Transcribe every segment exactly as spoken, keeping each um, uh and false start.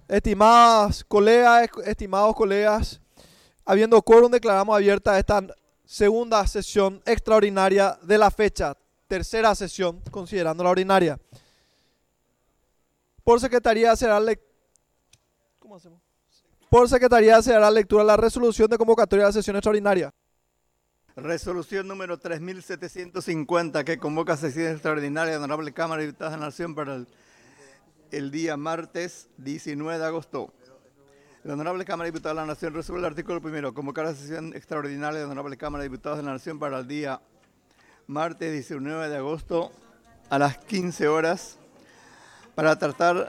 Estimadas colegas, estimados colegas, habiendo quórum, declaramos abierta esta segunda sesión extraordinaria de la fecha, tercera sesión, considerando la ordinaria. Por secretaría se hará le... ¿Cómo hacemos? Por secretaría se hará lectura de la resolución de convocatoria de la sesión extraordinaria. Resolución número tres mil setecientos cincuenta, que convoca sesión extraordinaria de la Honorable Cámara de Diputados de la Nación para el, el día martes diecinueve de agosto. La Honorable Cámara de Diputados de la Nación resuelve el artículo primero, convocar la sesión extraordinaria de la Honorable Cámara de Diputados de la Nación para el día martes diecinueve de agosto a las quince horas para tratar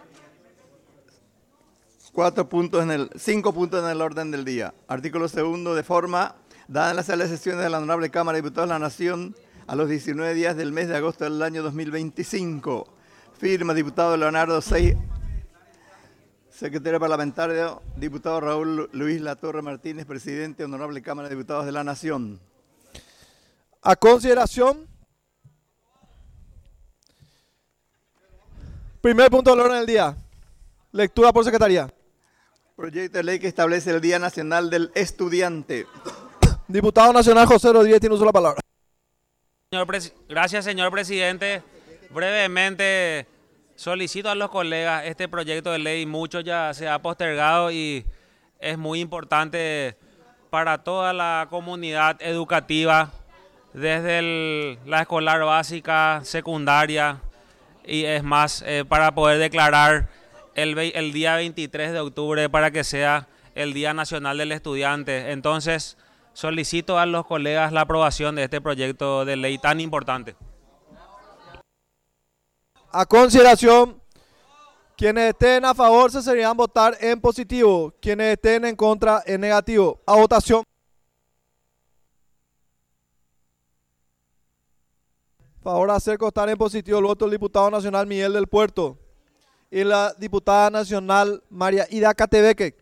cuatro puntos en el, cinco puntos en el orden del día. Artículo segundo, de forma dada en la sala de sesiones de la Honorable Cámara de Diputados de la Nación a los diecinueve días del mes de agosto del año dos mil veinticinco. Firma diputado Leonardo Sey, secretario parlamentario, diputado Raúl Luis Latorre Martínez, presidente, Honorable Cámara de Diputados de la Nación. A consideración, primer punto del orden del día, lectura por secretaría. Proyecto de ley que establece el Día Nacional del Estudiante. Diputado nacional José Rodríguez tiene uso de la palabra. Señor Gracias, señor presidente. Brevemente solicito a los colegas este proyecto de ley, mucho ya se ha postergado y es muy importante para toda la comunidad educativa, desde el, la escolar básica, secundaria, y es más, eh, para poder declarar el, el día veintitrés de octubre para que sea el Día Nacional del Estudiante. Entonces, solicito a los colegas la aprobación de este proyecto de ley tan importante. A consideración, quienes estén a favor se serían votar en positivo, quienes estén en contra en negativo. A votación. Favor hacer constar en positivo el voto del diputado nacional Miguel del Puerto y la diputada nacional María Ida Catebeque.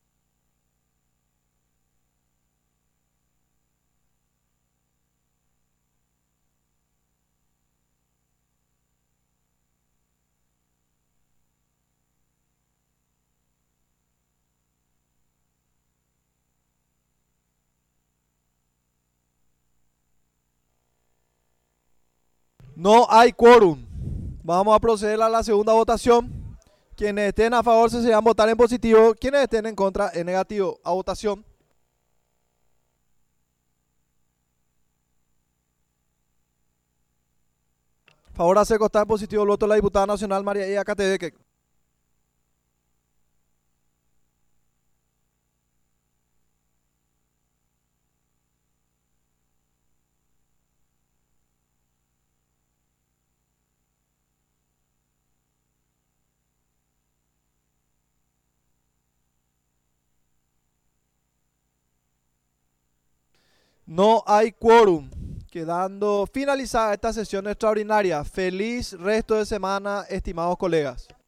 No hay quórum. Vamos a proceder a la segunda votación. Quienes estén a favor se serían votar en positivo, quienes estén en contra en negativo. A votación. Favor hacer constar en positivo el voto de la diputada nacional María Ida Catebeque. No hay quórum. Quedando finalizada esta sesión extraordinaria. Feliz resto de semana, estimados colegas.